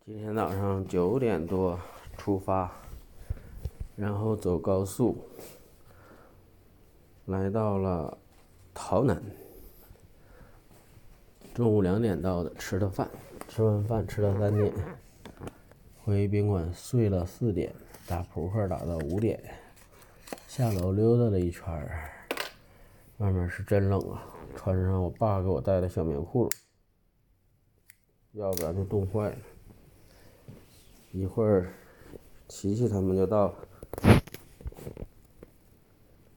今天早上9点多出发，然后走高速，来到了洮南。中午2点到的，吃的饭，吃完饭吃到3点，回宾馆睡了4点，打扑克打到5点，下楼溜达了一圈，外面是真冷啊，穿上我爸给我带的小棉裤了，要不然就冻坏了。一会儿琪琪他们就到了。